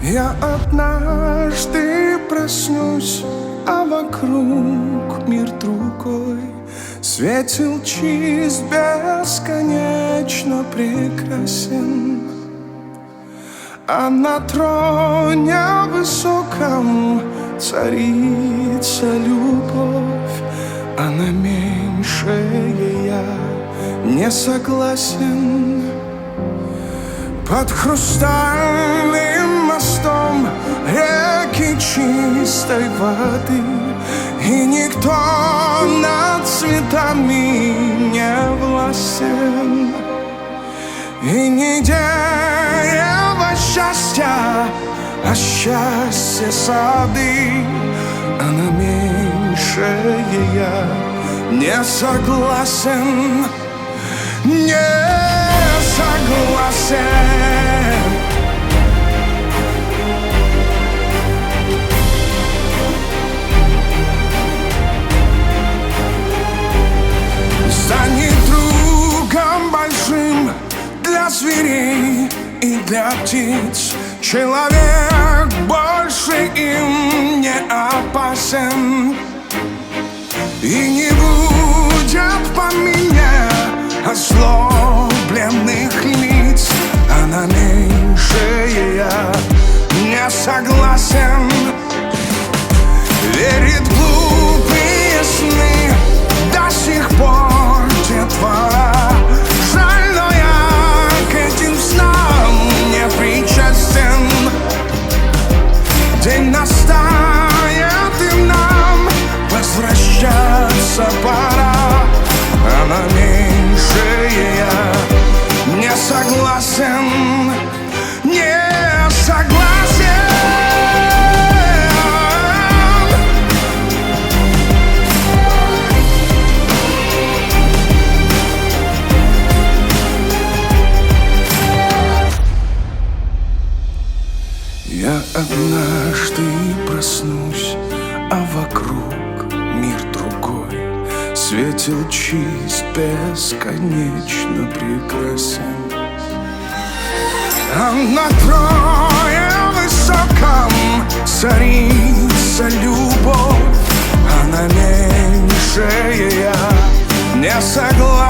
Я однажды проснусь, а вокруг мир другой. Светил чист, бесконечно прекрасен, а на троне высоком царица любовь. А на меньшее я не согласен. Под хрустальным мостом реки чистой воды, и никто над цветами не властен. И не дерево счастья, а счастье сады. А на меньшее я не согласен. Не согласен. Станет другом большим для зверей и для птиц. Человек больше им не опасен. И не будет по мне озлобленных лиц. А на меньшее я не согласен. Верит в глупые сны до сих пор детвора. Жаль, но я к этим снам не причастен. День настанет, и нам возвращаться пора. А на меньшее я не согласен. Не согласен. Я однажды проснусь, а вокруг мир другой. Светил чист, бесконечно прекрасен, а на троне высоком царица любовь. А на меньшее я не согласен.